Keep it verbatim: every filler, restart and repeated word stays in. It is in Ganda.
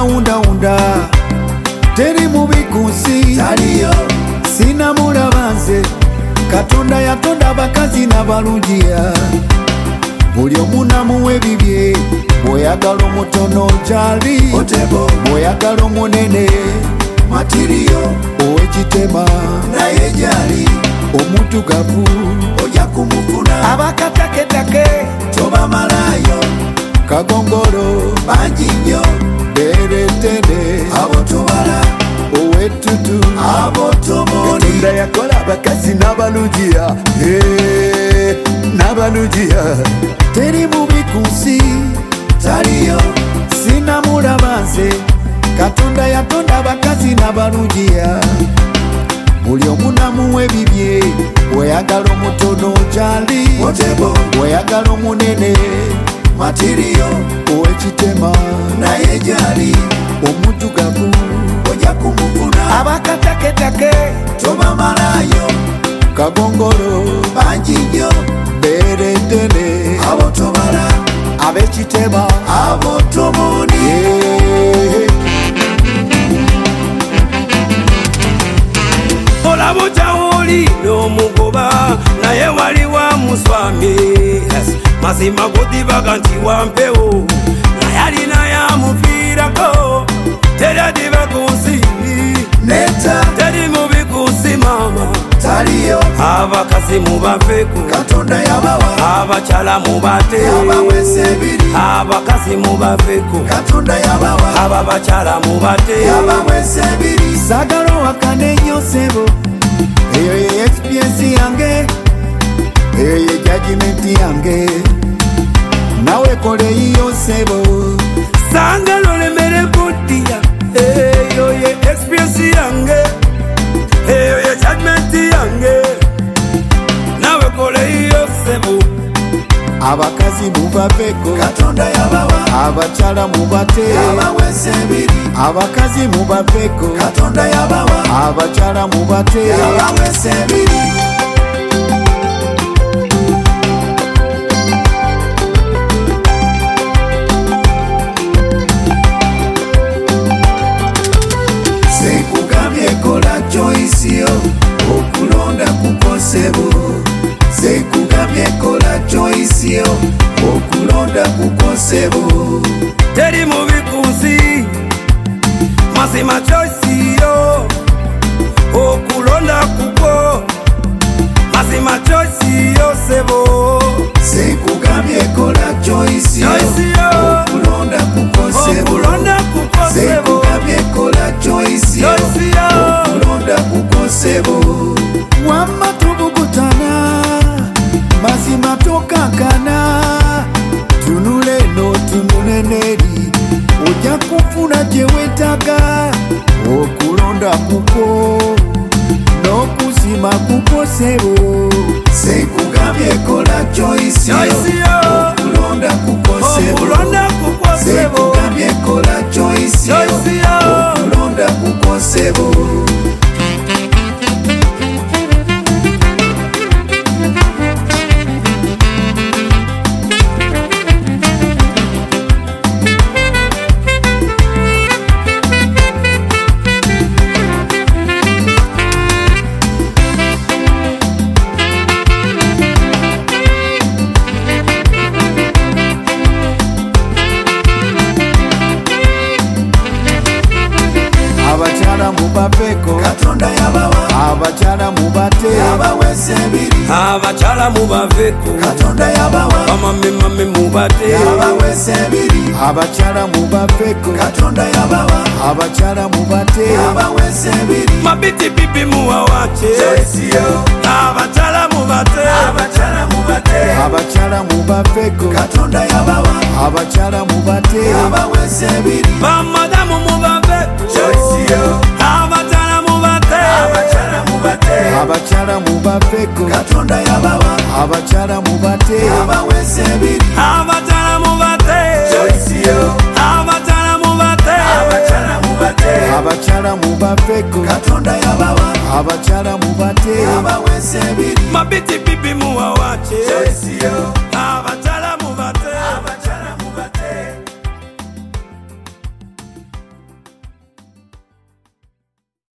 unda unda teri mubikusi taliyo sina mulabanze Katonda yatonda bakazi n'abalungiya buli omu namuwa bibye bw'oyagala omutono gyali bw'oyagala omunene matiriyo ow'ekitema naye gyali omutugavu ojja kumufuna abakataketake tobamalayo kagongolo bangi nnyo beretene abo tubala owetutu abo tomoni Katonda yakola abakazi n'abalungiya n'abalungiya teri mubi ku nsi taliyo sina mulabanze Katonda yatonda abakazi n'abalungiya buli omu namuwa ebibye bw'oyagala omutono gyali bw'oyagala omunene matiriyo ow'ekitema naye gyali omutugavu ojja kumufuna abakataketake tobamalayo kagongolo bangi nnyo beretene abo tobala ab'ekitema abo tomoni olabo kyawuli n'omugoba naye wali wa muswami mazima godibaga nti wampewo naye alina yamufiirako teri adiba ku nsi neta teri mubi ku nsi mama taliyo abakazi mubafeeko Katonda yabawa abakyala mubate yabawesa ebiri abakazi mubafeeko Katonda yabawa aba bakyala mubate yabawesa ebiri sagala wakane nnyo ssebo eyo ye experience yange eyo ye judgment yange nawe kole yiyo ssebo sangalo lemere kuddiya eyo ye experience yange eyo ye judgment yange nawe kole yiyo ssebo abakazi mubafeeko Katonda yabawa abakyala mubate yabawesa ebiri abakazi mubafeeko Katonda yabawa abakyala mubate yabawesa ebiri sekugambye kola choisiyo okulonda kukosebo sekugambye kola choisiyo okulonda kukosebo teri mubi ku nsi mazima choisiyo okulonda kuko mazima choisiyo sebo sekugambye kola choisiyo okulonda kukosebo sekugambye kola choisiyo okulonda kukosebo wamma tubugutana mazima tokankana tunule no tumuneneri ojja kufuna gye wetaga okulonda kuko n'okuzima kukosebo sekugambye kola choisiyo okulonda kukosebo sekugambye kola choisiyo okulonda kukosebo abakyala mubafeeko Katonda yabawa abakyala mubate yabawesa ebiri abakyala mubafeeko Katonda yabawa bamame mame mubate yabawesa ebiri abakyala mubafeeko Katonda yabawa abakyala mubate yabawesa ebiri mabiti bibi muwawache abakyala mubate abakyala mubate abakyala mubafeeko Katonda yabawa abakyala mubate yabawesa ebiri bamadamu mubafeeko abakyala mubate abakyala mubafeeko Katonda yabawa abakyala mubate yabawesa ebiri abakyala mubate abakyala mubate abakyala mubafeeko Katonda yabawa abakyala mubate yabawesa ebiri mabiti bibi muwawache